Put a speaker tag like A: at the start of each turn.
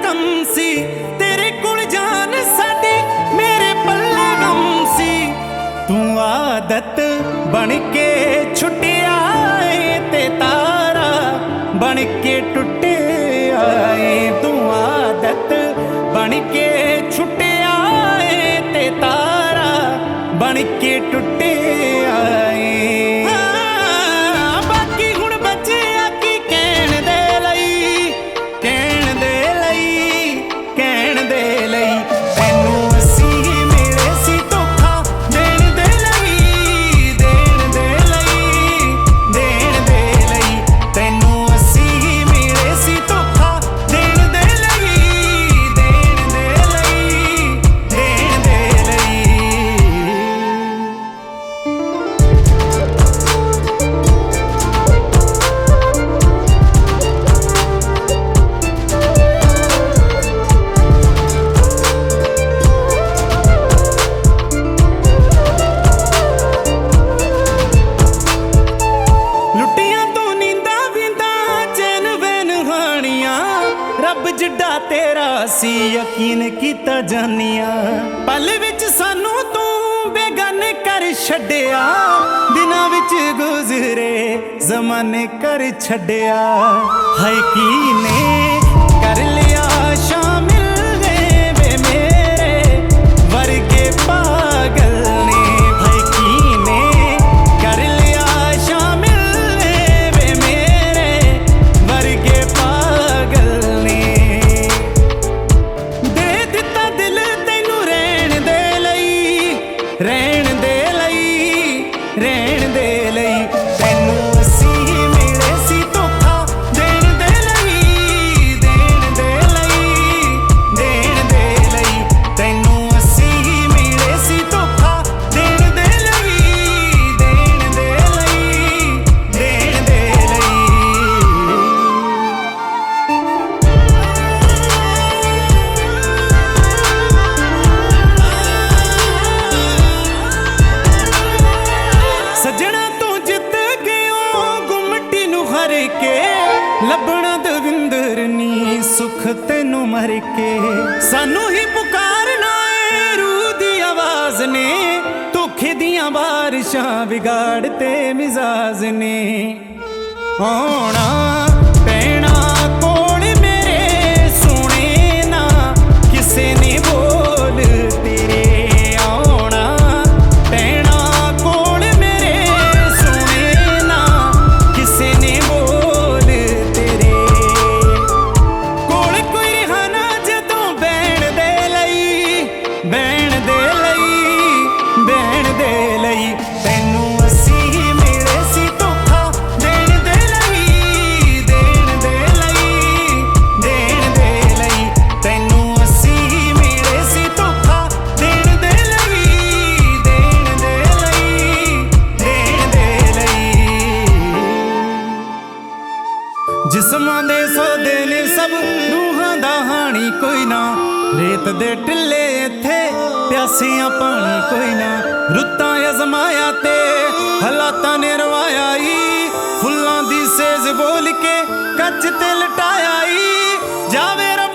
A: दम सी तेरे कोल जान साडी मेरे पल्ले गम सी तू आदत बन के छुट्टिया ते तारा बन के टुटे आए तू आदत बन के छुट्टिया ते तारा बन के टुटे आए रब जिड्डा तेरा सी यकीन कीता जानिया पल विच सानू तू बेगाने कर छड्डिया दिनां विच गुजरे जमाने कर छड्डिया है की ने कर लिया शामिल वे मेरे वर्गे पागल ने है की ने कर लिया शामिल वे मेरे वर्गे पागल रहन दे लई तैनू असी मिले सी धोखा देण दे लई तैनू असी मिले सी धोखा देण दे लई सजना तू जित गयो गुमटी नू हर के लभना दविंदर नी सुख तेनू मर के सानू ही पुकारना है रूह दी आवाज ने धोखे दियां बारिशां बिगाड़ते मिजाज ने आना पैना कोल मेरे सोने ना किसे ने बोल तेरे आना पैना कोल मेरे सोने ना किसे ने बोल तेरे कोल कोई रिहाना जदों बैण दे लई तैनू असी मिले सी धोखा देण दे लई तैनू असी मिले सी धोखा देण दे लई जिस्मां दे सौदे ने सब रूहां दा हानी कोई ना रेत दे टिल्ले इत्थे प्यासियां पानी कोई ना रुत्तां अजमाया ते हालातां ने रवाया फुल्लां दी सेज बोल के कच्च ते लटाया जावे